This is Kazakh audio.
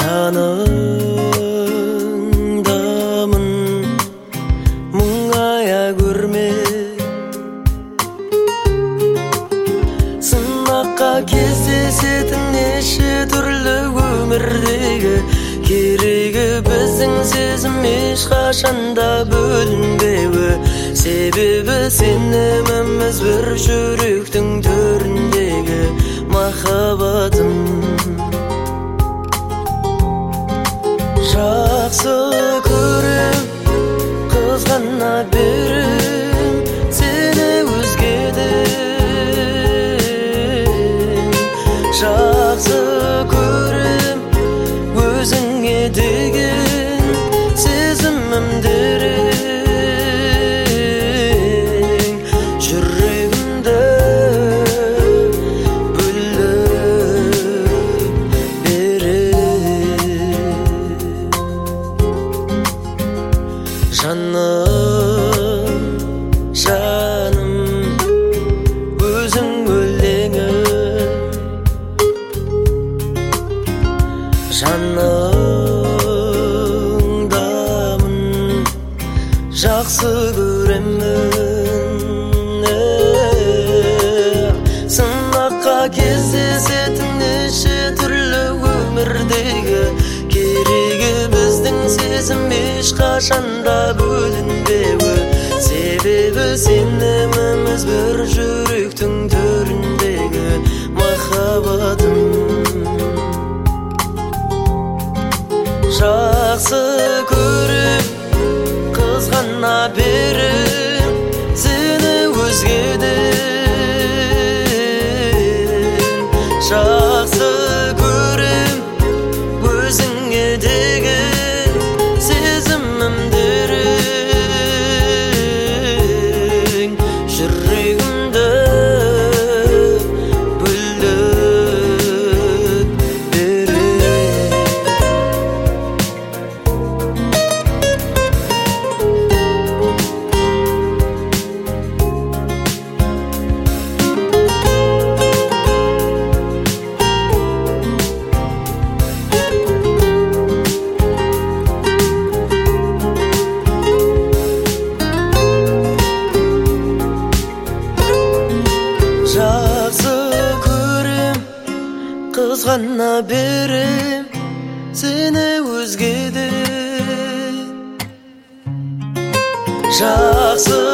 жаныңдамын мұңая көрме сынаққа кездесетін неше түрлі өмірдегі керегі біздің сезім ешқашанда бөлінбеуі себебі сеніміміз бір жүректің төріндегі махаббатым жақсы көрем қызғана берем сені өзгеден жақсы көрем өзіңе деген сезімім дерең жүрегімді бөліп жаным, жаным, өзің өлеңім жаныңдамын жақсы көремін сынаққа кездесетін неше түрлі өмірдегі керегі біздің сезім ешқашанда бөлінбеуі себебі сеніміміз бір жүректің төріндегі махаббатым жақсы көрем қызғана берем сені өзгеден жақсы көрем өзіңе деген сезімім дерең жүрегімді бөліп жақсы көрем қызғана берем сені өзгеден жақсы